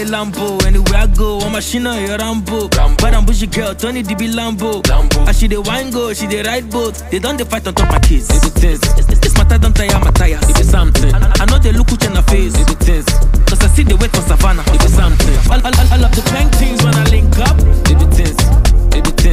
Lambo. Anywhere I go, one machine on your Rambo. Bad and bushy girl, Tony DB Lambo. And she the wine go, she the ride boat. They don't they fight on top my kids. This matter don't tire my tires. It be something. I know they look in the face. It be things. Cause I see the wait for Savannah. It be something. All of the bank things when I link up. It be things. It be things.